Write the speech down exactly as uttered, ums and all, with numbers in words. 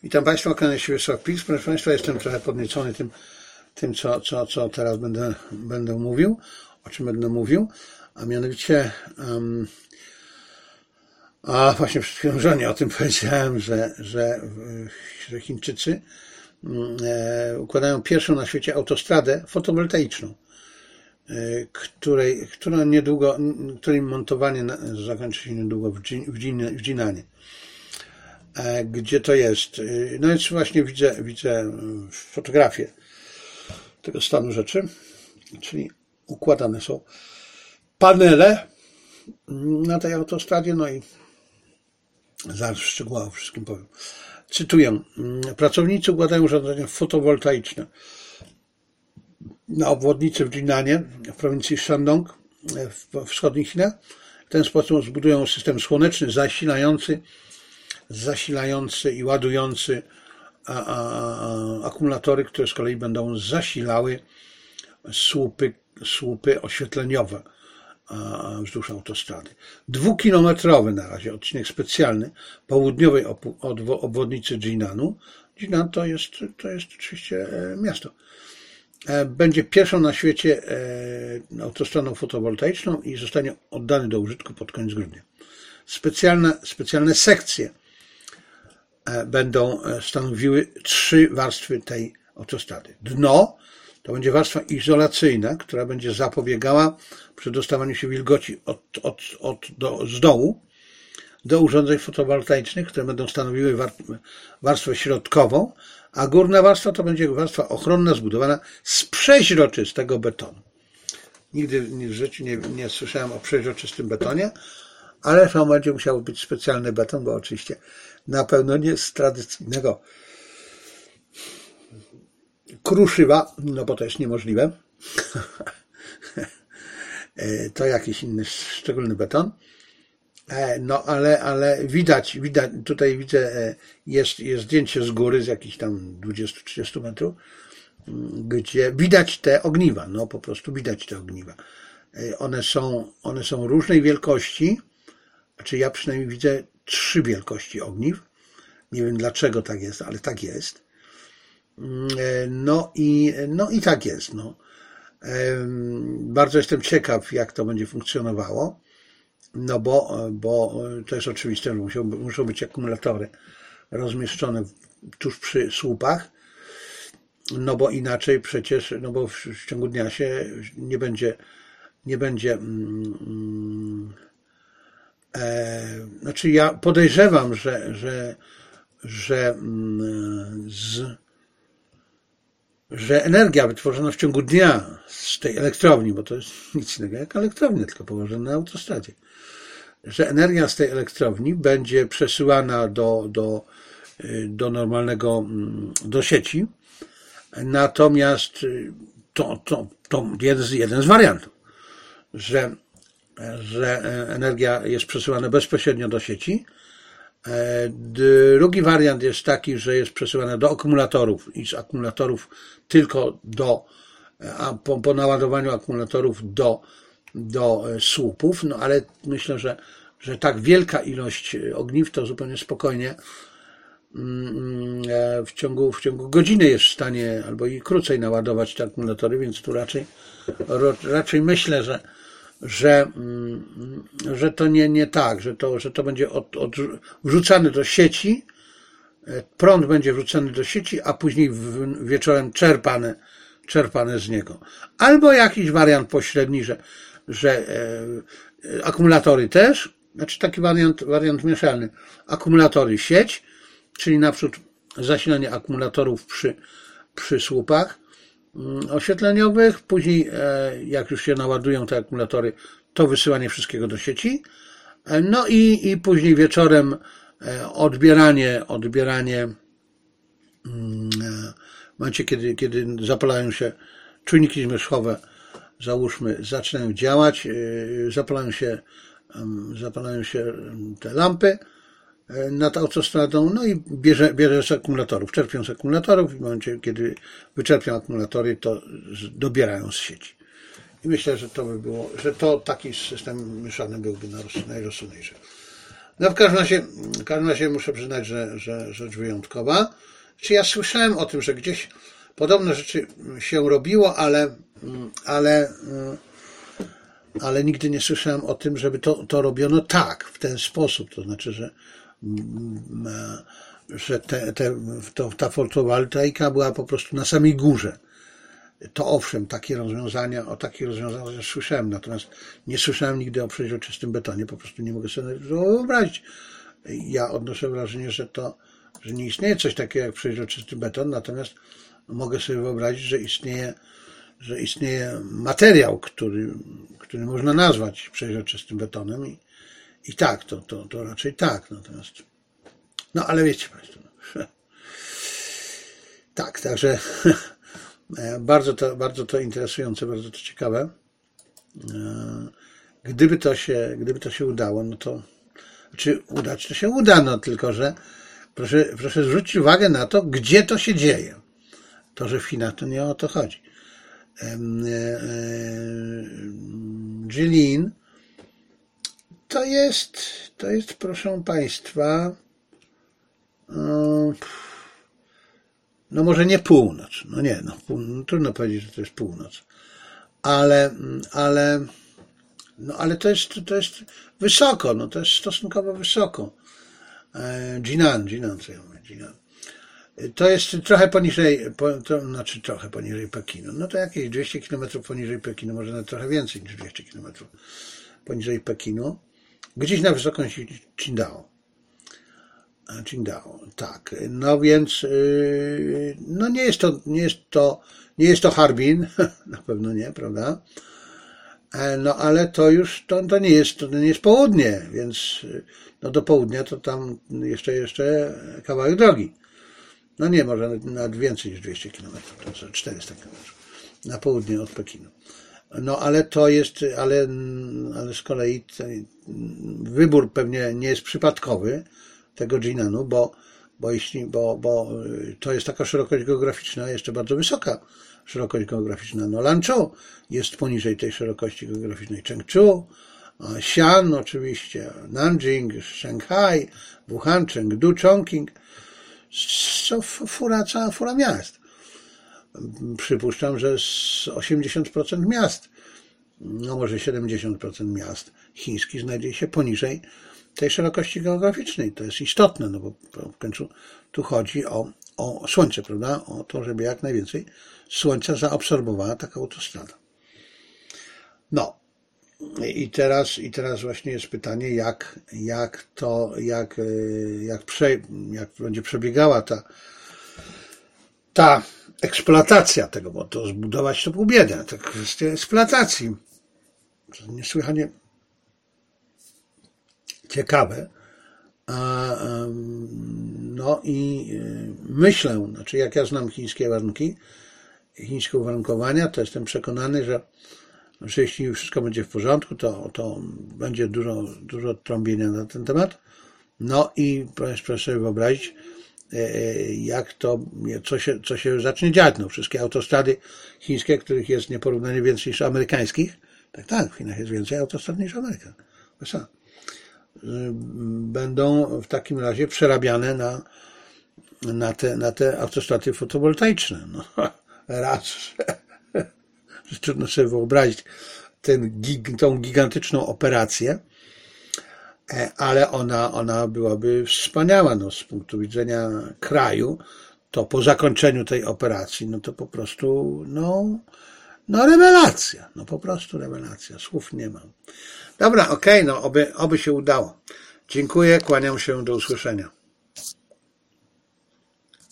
Witam Państwa, kanał Wiesław Piks. Proszę Państwa, jestem trochę podniecony tym, tym co, co, co teraz będę, będę mówił, o czym będę mówił, a mianowicie um, a właśnie przed chwilą żonie o tym powiedziałem, że, że, że Chińczycy e, układają pierwszą na świecie autostradę fotowoltaiczną, e, której, która niedługo, której montowanie zakończy się niedługo w, w, w Jinanie. Gdzie to jest? No więc właśnie widzę, widzę fotografię tego stanu rzeczy, czyli układane są panele na tej autostradzie, no i zaraz szczegółowo wszystkim powiem. Cytuję: pracownicy układają urządzenia fotowoltaiczne na obwodnicy w Jinanie, w prowincji Shandong, w wschodnich Chinach. W ten sposób zbudują system słoneczny zasilający zasilający i ładujący a, a, a, akumulatory, które z kolei będą zasilały słupy, słupy oświetleniowe a, wzdłuż autostrady. Dwukilometrowy na razie odcinek specjalny południowej obwodnicy Jinanu. Jinan to jest, to jest oczywiście miasto. Będzie pierwszą na świecie autostradą fotowoltaiczną i zostanie oddany do użytku pod koniec grudnia. Specjalne, specjalne sekcje będą stanowiły trzy warstwy tej autostrady. Dno to będzie warstwa izolacyjna, która będzie zapobiegała przedostawaniu się wilgoci od, od, od, do, z dołu do urządzeń fotowoltaicznych, które będą stanowiły warstwę środkową, a górna warstwa to będzie warstwa ochronna zbudowana z przeźroczystego betonu. Nigdy w życiu nie, nie słyszałem o przeźroczystym betonie, ale to będzie musiał być specjalny beton, bo oczywiście na pewno nie z tradycyjnego kruszywa, no bo to jest niemożliwe. To jakiś inny szczególny beton. No ale, ale widać, widać, tutaj widzę, jest, jest zdjęcie z góry, z jakichś tam dwudziestu trzydziestu metrów, gdzie widać te ogniwa, no po prostu widać te ogniwa. One są, one są różnej wielkości. Znaczy ja przynajmniej widzę trzy wielkości ogniw. Nie wiem dlaczego tak jest, ale tak jest. No i, no i tak jest. No. Bardzo jestem ciekaw, jak to będzie funkcjonowało. No bo, bo to jest oczywiste, że muszą, muszą być akumulatory rozmieszczone tuż przy słupach. No bo inaczej przecież, no bo w, w ciągu dnia się nie będzie, nie będzie mm, E, znaczy ja podejrzewam, że, że, że, z, że energia wytworzona w ciągu dnia z tej elektrowni, bo to jest nic innego jak elektrownia, tylko położona na autostradzie, że energia z tej elektrowni będzie przesyłana do, do, do normalnego, do sieci, natomiast to, to, to jeden, z, jeden z wariantów, że że energia jest przesyłana bezpośrednio do sieci. Drugi wariant jest taki, że jest przesyłana do akumulatorów i z akumulatorów tylko do, a po, po naładowaniu akumulatorów do, do słupów, no ale myślę, że, że tak wielka ilość ogniw to zupełnie spokojnie w ciągu, w ciągu godziny jest w stanie albo i krócej naładować te akumulatory, więc tu raczej, raczej myślę, że Że, że to nie, nie tak, że to, że to będzie od, od, wrzucane do sieci, prąd będzie wrzucany do sieci, a później w, wieczorem czerpane, czerpane z niego. Albo jakiś wariant pośredni, że, że e, akumulatory też, znaczy taki wariant, wariant mieszalny, akumulatory sieć, czyli naprzód zasilanie akumulatorów przy, przy słupach oświetleniowych, później jak już się naładują te akumulatory, to wysyłanie wszystkiego do sieci, no i, i później wieczorem odbieranie, odbieranie w momencie, kiedy, kiedy zapalają się czujniki zmierzchowe, załóżmy, zaczynają działać, zapalają się, zapalają się te lampy nad autostradą, no i bierze, bierze z akumulatorów, czerpią z akumulatorów i w momencie, kiedy wyczerpią akumulatory, to dobierają z sieci. I myślę, że to by było, że to taki system mieszany byłby najrozsądniejszy. No w każdym razie, w każdym razie muszę przyznać, że, że rzecz wyjątkowa. Czy ja słyszałem o tym, że gdzieś podobne rzeczy się robiło, ale, ale, ale nigdy nie słyszałem o tym, żeby to, to robiono tak, w ten sposób. To znaczy, że, że te, te, to, ta fotowoltaika była po prostu na samej górze. To owszem, takie rozwiązania, o takich rozwiązaniach słyszałem, natomiast nie słyszałem nigdy o przeźroczystym betonie, po prostu nie mogę sobie wyobrazić. Ja odnoszę wrażenie, że to, że nie istnieje coś takiego jak przeźroczysty beton, natomiast mogę sobie wyobrazić, że istnieje, że istnieje materiał, który, który można nazwać przeźroczystym betonem i, i tak, to, to, to raczej tak, natomiast, no ale wiecie Państwo, no. Tak, także bardzo to, bardzo to interesujące, bardzo to ciekawe. Gdyby to się, gdyby to się udało, no to, czy udać to się uda, no tylko, że proszę, proszę zwrócić uwagę na to, gdzie to się dzieje. To, że w Chinach, to nie o to chodzi. Jilin to jest, to jest, proszę Państwa, no może nie północ, no nie, no, pół, trudno powiedzieć, że to jest północ, ale, ale, no ale to jest, to jest wysoko, no to jest stosunkowo wysoko. Jinan, Jinan, co ja mówię, Jinan. To jest trochę poniżej, to znaczy trochę poniżej Pekinu, no to jakieś dwieście kilometrów poniżej Pekinu, może nawet trochę więcej niż dwieście kilometrów poniżej Pekinu, gdzieś na wysokości Qingdao. Qingdao, tak. No więc, no nie jest to, nie jest to, nie jest to Harbin, na pewno nie, prawda? No ale to już, to, to nie jest, to nie jest południe, więc no do południa to tam jeszcze, jeszcze kawałek drogi. No nie, może nawet więcej niż dwieście kilometrów, to czterysta kilometrów na południe od Pekinu. No ale to jest, ale, ale z kolei wybór pewnie nie jest przypadkowy tego Jinanu, bo, bo jeśli, bo, bo to jest taka szerokość geograficzna, jeszcze bardzo wysoka szerokość geograficzna. No Lanzhou jest poniżej tej szerokości geograficznej. Chengdu, Xi'an oczywiście, Nanjing, Szanghaj, Wuhan, Chengdu, Chongqing. To fura, cała fura miast. Przypuszczam, że z osiemdziesiąt procent miast, no może siedemdziesiąt procent miast chińskich znajduje się poniżej tej szerokości geograficznej. To jest istotne, no bo w końcu tu chodzi o, o Słońce, prawda? O to, żeby jak najwięcej Słońca zaabsorbowała taka autostrada. No. I teraz, i teraz właśnie jest pytanie, jak, jak to, jak, jak, prze, jak będzie przebiegała ta, ta eksploatacja tego, bo to zbudować to pół biedy, to kwestia eksploatacji. To niesłychanie ciekawe. No i myślę, znaczy jak ja znam chińskie warunki, chińskie uwarunkowania, to jestem przekonany, że, że jeśli wszystko będzie w porządku, to, to będzie dużo, dużo trąbienia na ten temat. No i proszę sobie wyobrazić, jak to, co się, co się zacznie dziać. No, wszystkie autostrady chińskie, których jest nieporównanie więcej niż amerykańskich, tak, tak, w Chinach jest więcej autostrad niż Ameryka. Będą w takim razie przerabiane na, na, te, na te autostrady fotowoltaiczne. No, raz, że, że trudno sobie wyobrazić ten, tą gigantyczną operację, ale ona, ona byłaby wspaniała, no, z punktu widzenia kraju, to po zakończeniu tej operacji, no to po prostu, no, no rewelacja, no po prostu rewelacja, słów nie mam. Dobra, okej, okay, no oby, oby się udało. Dziękuję, kłaniam się, do usłyszenia.